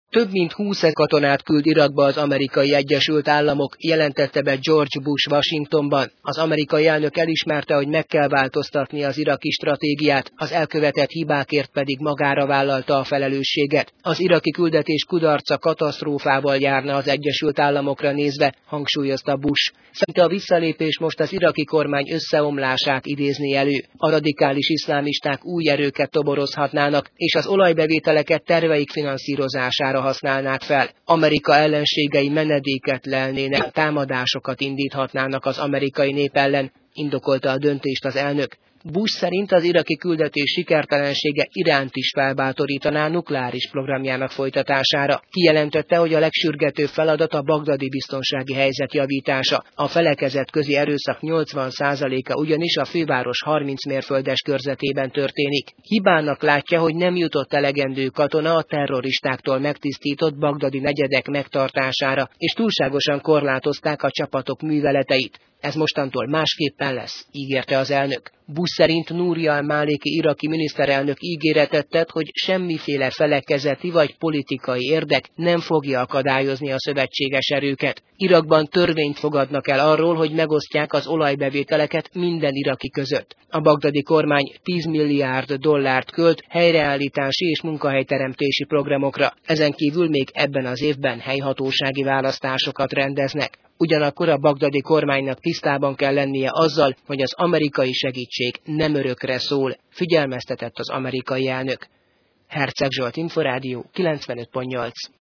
Több mint 20 katonát küld Irakba az Amerikai Egyesült Államok, jelentette be George Bush Washingtonban. Az amerikai elnök elismerte, hogy meg kell változtatni az iraki stratégiát, az elkövetett hibákért pedig magára vállalta a felelősséget. Az iraki küldetés kudarca katasztrófával járna az Egyesült Államokra nézve, hangsúlyozta Bush. Szerinte a visszalépés most az iraki kormány összeomlását idézni elő. A radikális iszlámisták új erőket toborozhatnának, és az olajbevételeket terveik finanszírozására használnák fel. Amerika ellenségei menedéket lelnének, támadásokat indíthatnának az amerikai nép ellen, indokolta a döntést az elnök. Bush szerint az iraki küldetés sikertelensége Iránt is felbátorítaná nukleáris programjának folytatására. Kijelentette, hogy a legsürgetőbb feladat a bagdadi biztonsági helyzet javítása. A felekezetközi erőszak 80%-a ugyanis a főváros 30 mérföldes körzetében történik. Hibának látja, hogy nem jutott elegendő katona a terroristáktól megtisztított bagdadi negyedek megtartására, és túlságosan korlátozták a csapatok műveleteit. Ez mostantól másképpen lesz, ígérte az elnök. Bush szerint Nouri al-Maliki iraki miniszterelnök ígéretet tett, hogy semmiféle felekezeti vagy politikai érdek nem fogja akadályozni a szövetséges erőket. Irakban törvényt fogadnak el arról, hogy megosztják az olajbevételeket minden iraki között. A bagdadi kormány 10 milliárd dollárt költ helyreállítási és munkahelyteremtési programokra. Ezen kívül még ebben az évben helyhatósági választásokat rendeznek. Ugyanakkor a bagdadi kormánynak tisztában kell lennie azzal, hogy az amerikai segítség nem örökre szól, figyelmeztetett az amerikai elnök. Herceg Zsolt, Inforádió 95.8.